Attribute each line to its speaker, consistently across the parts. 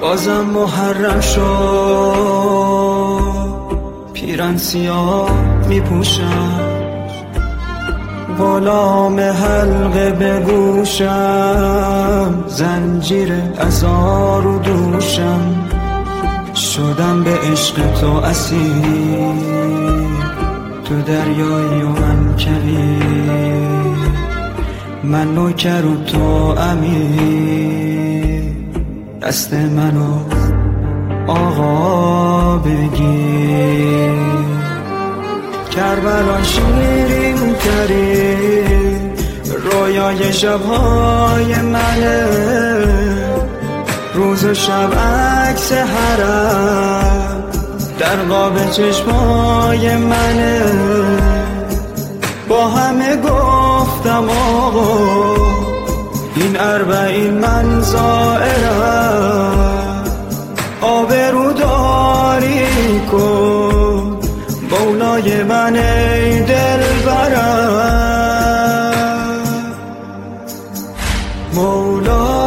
Speaker 1: بازم محرم شد، پیرن سیاه می پوشم، غلام حلقه به گوشم، زنجیر عزا رو دوشم، شدم به عشق تو اسیر، تو دریایی و من کویر، من نوکر و تو امیر، دست منو آقا بگیر. کربلا شیرین ترین رویای شبهای منه، روز و شب عکس حرم در قاب چشمای منه. با همه گفتم آقا این اربعین من زائرم، آبرو داری کن مولای من ای دلبرم. مولا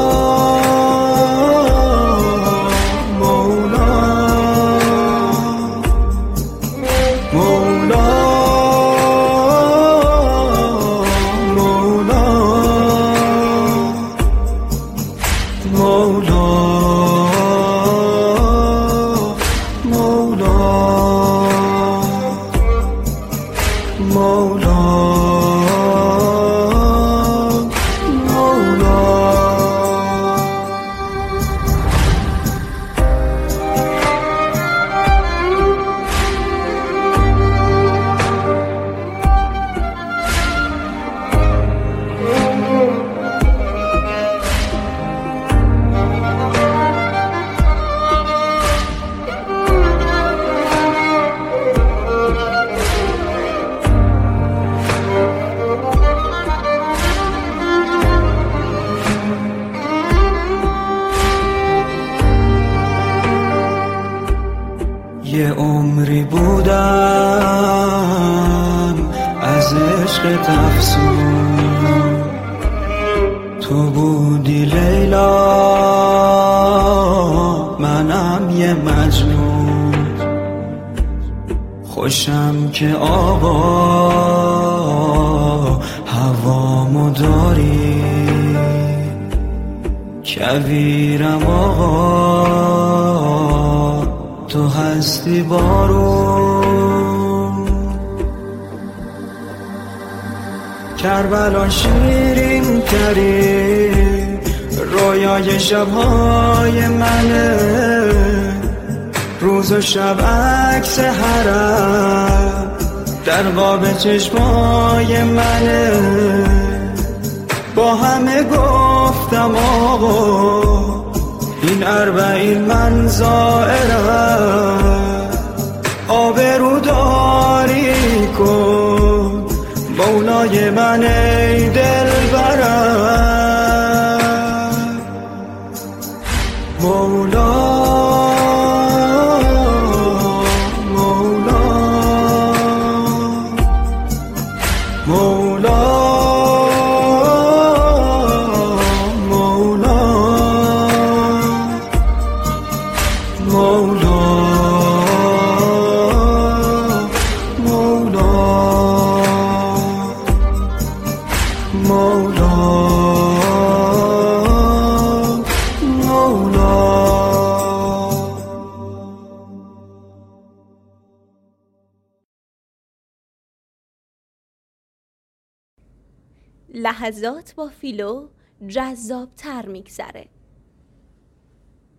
Speaker 1: یه عمری بودم از عشق تفسون، تو بودی لیلا منم یه مجنون، خوشم که آقا هوامو داری، کویرم آقا تو هستی بارون. کربلا شیرین ترین رویای شبهای منه، روز و شب عکس حرم در قاب چشمای منه. با همه گفتم آقا این اربعین من زائرم، آبرو داری کن مولای من ای دلبرم. مولا
Speaker 2: لحظات با فیلو جذاب‌تر می‌گذره.